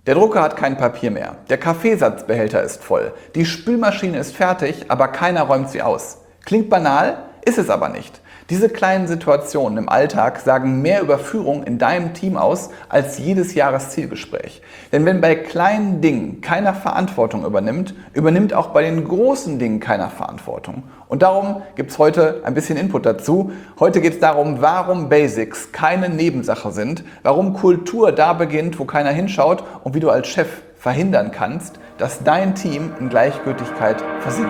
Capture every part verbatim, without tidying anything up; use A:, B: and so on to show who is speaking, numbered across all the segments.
A: Der Drucker hat kein Papier mehr, der Kaffeesatzbehälter ist voll, die Spülmaschine ist fertig, aber keiner räumt sie aus. Klingt banal, ist es aber nicht. Diese kleinen Situationen im Alltag sagen mehr über Führung in deinem Team aus als jedes Jahreszielgespräch. Denn wenn bei kleinen Dingen keiner Verantwortung übernimmt, übernimmt auch bei den großen Dingen keiner Verantwortung. Und darum gibt es heute ein bisschen Input dazu. Heute geht es darum, warum Basics keine Nebensache sind, warum Kultur da beginnt, wo keiner hinschaut und wie du als Chef verhindern kannst, dass dein Team in Gleichgültigkeit versinkt.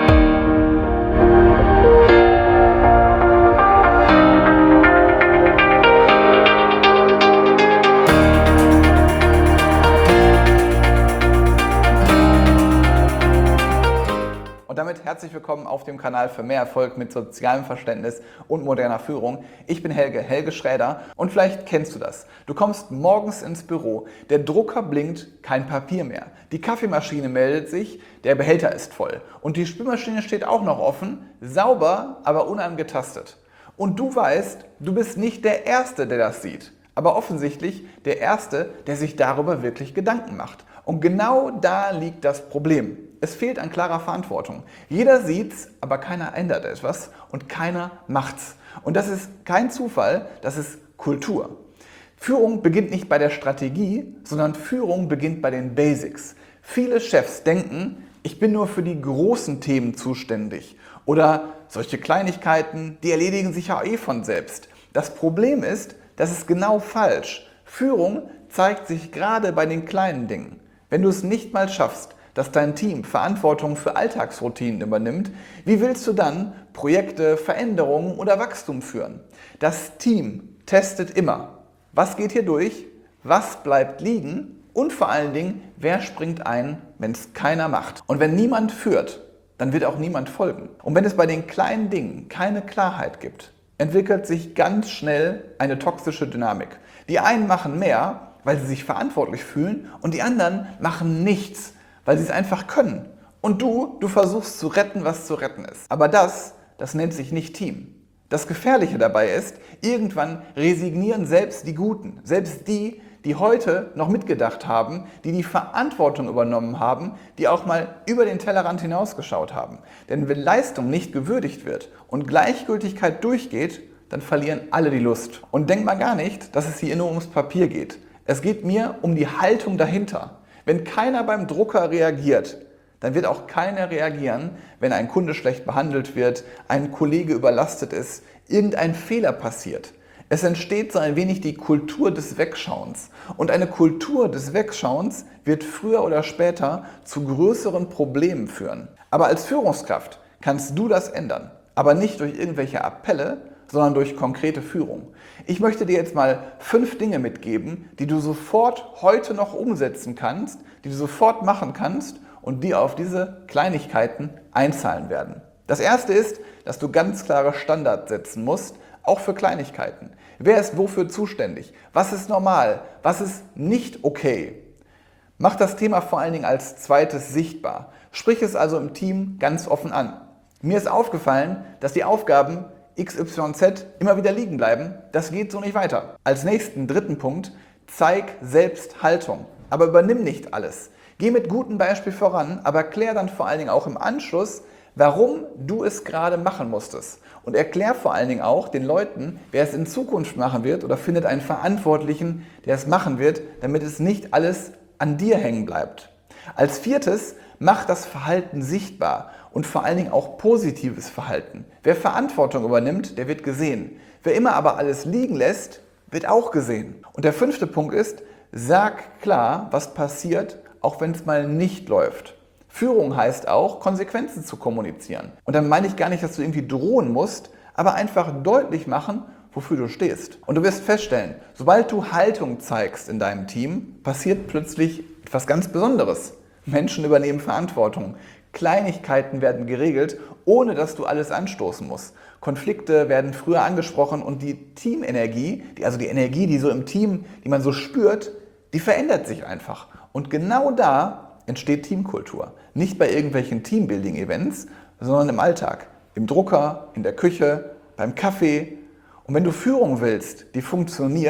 A: Und damit herzlich willkommen auf dem Kanal für mehr Erfolg mit sozialem Verständnis und moderner Führung. Ich bin Helge, Helge Schräder und vielleicht kennst du das. Du kommst morgens ins Büro, der Drucker blinkt, kein Papier mehr. Die Kaffeemaschine meldet sich, der Behälter ist voll. Und die Spülmaschine steht auch noch offen, sauber, aber unangetastet. Und du weißt, du bist nicht der Erste, der das sieht. Aber offensichtlich der Erste, der sich darüber wirklich Gedanken macht. Und genau da liegt das Problem. Es fehlt an klarer Verantwortung. Jeder sieht's, aber keiner ändert etwas und keiner macht's. Und das ist kein Zufall, das ist Kultur. Führung beginnt nicht bei der Strategie, sondern Führung beginnt bei den Basics. Viele Chefs denken, ich bin nur für die großen Themen zuständig. Oder solche Kleinigkeiten, die erledigen sich ja eh von selbst. Das Problem ist, das ist genau falsch. Führung zeigt sich gerade bei den kleinen Dingen. Wenn du es nicht mal schaffst, dass dein Team Verantwortung für Alltagsroutinen übernimmt, wie willst du dann Projekte, Veränderungen oder Wachstum führen? Das Team testet immer, was geht hier durch, was bleibt liegen und vor allen Dingen, wer springt ein, wenn es keiner macht. Und wenn niemand führt, dann wird auch niemand folgen. Und wenn es bei den kleinen Dingen keine Klarheit gibt, entwickelt sich ganz schnell eine toxische Dynamik. Die einen machen mehr, weil sie sich verantwortlich fühlen und die anderen machen nichts, weil sie es einfach können. Und du, du versuchst zu retten, was zu retten ist. Aber das, das nennt sich nicht Team. Das Gefährliche dabei ist, irgendwann resignieren selbst die Guten, selbst die, die heute noch mitgedacht haben, die die Verantwortung übernommen haben, die auch mal über den Tellerrand hinausgeschaut haben. Denn wenn Leistung nicht gewürdigt wird und Gleichgültigkeit durchgeht, dann verlieren alle die Lust. Und denk mal gar nicht, dass es hier nur ums Papier geht. Es geht mir um die Haltung dahinter. Wenn keiner beim Drucker reagiert, dann wird auch keiner reagieren, wenn ein Kunde schlecht behandelt wird, ein Kollege überlastet ist, irgendein Fehler passiert. Es entsteht so ein wenig die Kultur des Wegschauens. Und eine Kultur des Wegschauens wird früher oder später zu größeren Problemen führen. Aber als Führungskraft kannst du das ändern. Aber nicht durch irgendwelche Appelle, sondern durch konkrete Führung. Ich möchte dir jetzt mal fünf Dinge mitgeben, die du sofort heute noch umsetzen kannst, die du sofort machen kannst und die auf diese Kleinigkeiten einzahlen werden. Das erste ist, dass du ganz klare Standards setzen musst, auch für Kleinigkeiten. Wer ist wofür zuständig? Was ist normal? Was ist nicht okay? Mach das Thema vor allen Dingen als zweites sichtbar. Sprich es also im Team ganz offen an. Mir ist aufgefallen, dass die Aufgaben X Y Z immer wieder liegen bleiben. Das geht so nicht weiter. Als nächsten dritten Punkt, zeig selbst Haltung. Aber übernimm nicht alles. Geh mit gutem Beispiel voran, aber klär dann vor allen Dingen auch im Anschluss, warum du es gerade machen musstest. Und erklär vor allen Dingen auch den Leuten, wer es in Zukunft machen wird oder findet einen Verantwortlichen, der es machen wird, damit es nicht alles an dir hängen bleibt. Als viertes, mach das Verhalten sichtbar und vor allen Dingen auch positives Verhalten. Wer Verantwortung übernimmt, der wird gesehen. Wer immer aber alles liegen lässt, wird auch gesehen. Und der fünfte Punkt ist, sag klar, was passiert, auch wenn es mal nicht läuft. Führung heißt auch, Konsequenzen zu kommunizieren. Und dann meine ich gar nicht, dass du irgendwie drohen musst, aber einfach deutlich machen, wofür du stehst. Und du wirst feststellen, sobald du Haltung zeigst in deinem Team, passiert plötzlich etwas ganz Besonderes. Menschen übernehmen Verantwortung. Kleinigkeiten werden geregelt, ohne dass du alles anstoßen musst. Konflikte werden früher angesprochen und die Teamenergie, die, also die Energie, die so im Team, die man so spürt, die verändert sich einfach. Und genau da entsteht Teamkultur. Nicht bei irgendwelchen Teambuilding-Events, sondern im Alltag. Im Drucker, in der Küche, beim Kaffee. Und wenn du Führung willst, die funktioniert,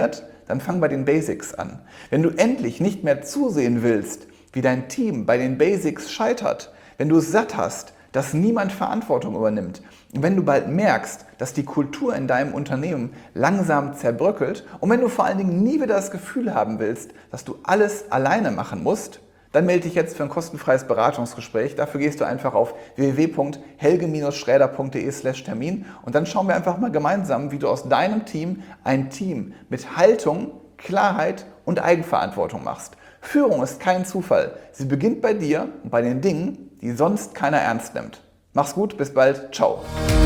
A: dann fang bei den Basics an. Wenn du endlich nicht mehr zusehen willst, wie dein Team bei den Basics scheitert, wenn du es satt hast, dass niemand Verantwortung übernimmt, und wenn du bald merkst, dass die Kultur in deinem Unternehmen langsam zerbröckelt und wenn du vor allen Dingen nie wieder das Gefühl haben willst, dass du alles alleine machen musst, dann melde dich jetzt für ein kostenfreies Beratungsgespräch. Dafür gehst du einfach auf w w w punkt helge schräder punkt de slash Termin und dann schauen wir einfach mal gemeinsam, wie du aus deinem Team ein Team mit Haltung, Klarheit und Eigenverantwortung machst. Führung ist kein Zufall. Sie beginnt bei dir und bei den Dingen, die sonst keiner ernst nimmt. Mach's gut, bis bald, ciao.